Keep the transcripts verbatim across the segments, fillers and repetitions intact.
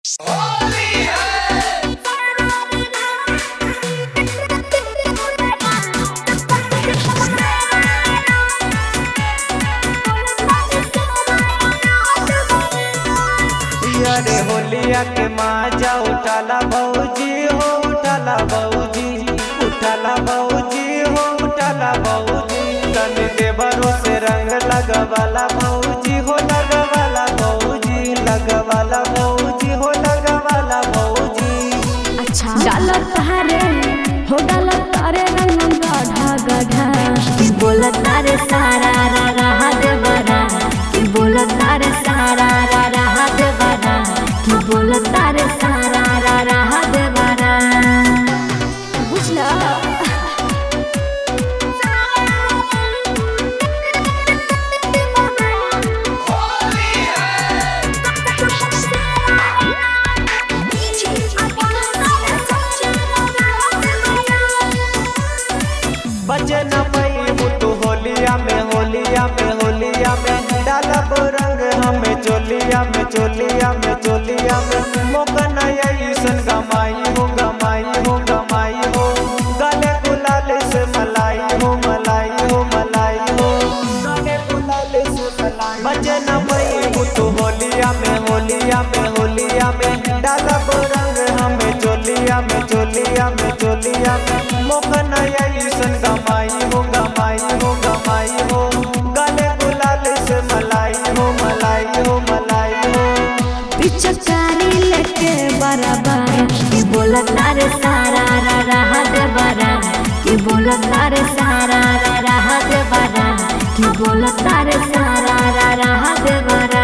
अरे होलिया के माजा उठाला बऊजी हो उठाला बऊजी उठाला बऊजी हो उठाला बऊजी तन देवरों से रंग लगवाला बऊजी हो लगवाला बऊजी लगवाला बऊजी हो लगवाला बऊजी। अच्छा डाला तारे हो डाला तारे रंग गाढ़ा गाढ़ा कि बोला तारे सारा रा रहा दे बरा कि बोला तारे सारा रा रहा दे बरा कि बोला तारे सारा रा रहा दे बरा बुझला। बचे न पई मुतु होलिया में होलिया में होलिया में डालब रंग हमें चोलिया में चोलिया में चोलिया में मोकन ऐसन गमाई हो गमाई हो गमाई हो गले गुलाल से मलाई हो मलाई हो मलाई हो गले गुलाल से मलाई। बचे न पई मुतु होलिया में होलिया में होलिया में डालब रंग हमें चोलिया में चोलिया में चोलिया में मोकन ऐसन गमाई हो गमाई हो गमाई हो गले गुलाल से मलाई हो मलाई हो मलाई हो। पिचकारी लेके बराबर कि बोला तारे सारा रा रहा दे बरा कि बोला तारे सारा रा रहा दे बरा कि बोला तारे सारा रा रहा दे बरा।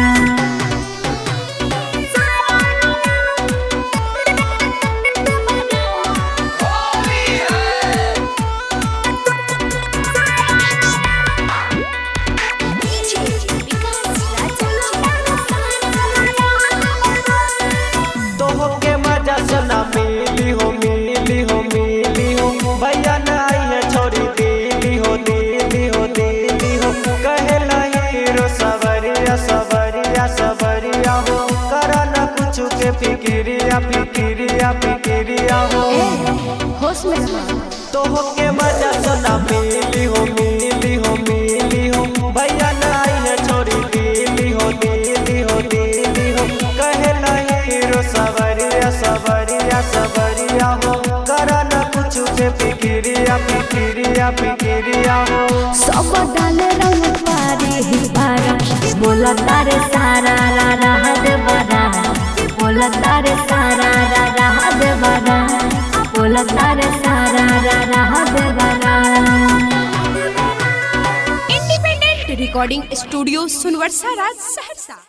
मिली हो मिली हो मिली हो भैया नाई है छोरी दिली हो दिली हो दिली हो कहला हीरो सबरिया सबरिया सबरिया हो करा न कुछ के फिक्रिया फिक्रिया फिक्रिया हो होश में तो हो के मजा सुना मिली हो मिली हो मिली हो भैया नाई है छोरी दिली हो दिली हो दिली हो कहला हीरो सबरिया सबरिया सबरिया हो करा न कुछ के फिक्रिया फिक्रिया फिक्रिया हो। सब डाले रंग पारी ही पारा बोला तारे सारा रा रहा दे बरा बोला तारे सारा रा रहा दे बरा बोला तारे सारा रा रहा दे बरा। इंडिपेंडेंट रिकॉर्डिंग स्टूडियो सुनवर सहरसा।